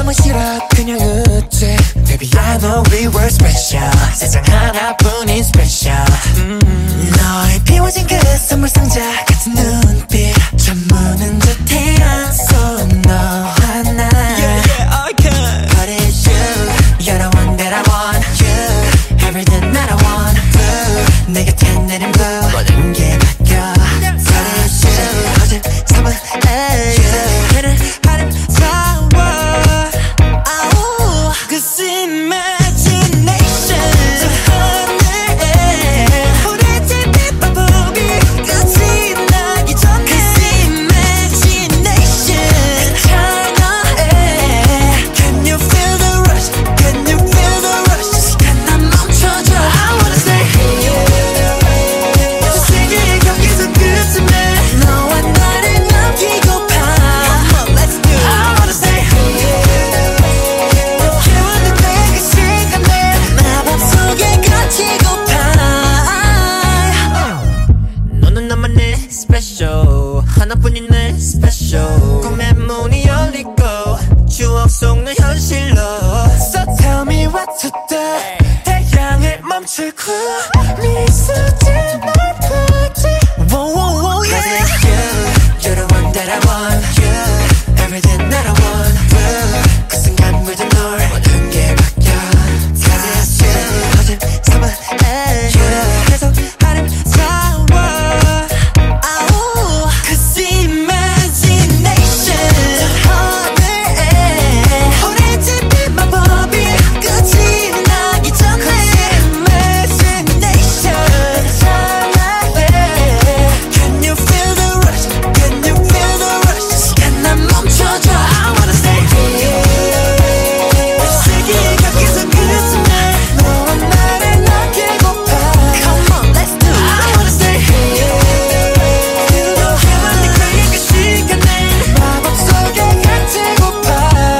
너무 싫어 그냥 웃지. Baby I know we were special. 세상 하나뿐인 special. 너의 비워진 그 선물 상자 같은 눈빛 전무는 듯한 손 너 하나. Yeah, yeah, I can. But it's you. You're the one that I want. You. Everything that I want. Blue. 내 곁에 내린 blue. 모든 게 바뀌어. But it's you. 어제 삼은 you. 내는 아름다워. Oh, cause imagination. 저 하늘에 오래된 빛바보비 끝이 나기 전에. Cause imagination. 찬양해. Can you feel the rush? Can you feel the rush? 시간 난 멈춰줘. I wanna stay here. 저 세계의 경계선 끝쯤에 너와 나를 남기고파. Come on, let's do it. I wanna stay here. 깨우는 그 시간에 마법 속에 갇히고파. 너는 나만의 special. 하나뿐인 내 special. 꿈의 문이 열리고 추억 속 내 현실로. So tell me what to do. 태양을 멈추고 미소짓 말쁘지. Whoa, whoa, whoa, yeah. Cause it's you. You're the one that I want. You. Everything that I want. Blue. 그 순간 물든 널 모든 게 바뀌어. Cause it's you. 거짓 삼아 you. 계속 아름다워. Oh, cause imagination. 저 하늘에 오래된 빛마법이 끝이 나기 전에. Imagination. 찬양해. Can you feel the rush? Can you feel the rush? 시간 난 멈춰줘. I wanna stay here. 세계의 경계선 끝쯤에 너와 나를 남기고파. Come on, let's do it. I wanna stay here. 해만든 그 시간에 마법 속에 갇히고파.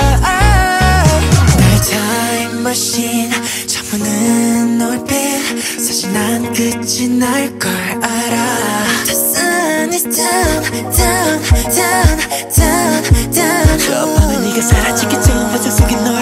내 타임 머신 저무는 놀빛. 사실 난 끝이 날 걸 알아. The sun is down, down, down, down, down. 저 밤에 네가 사라지기 전 환상 속에 널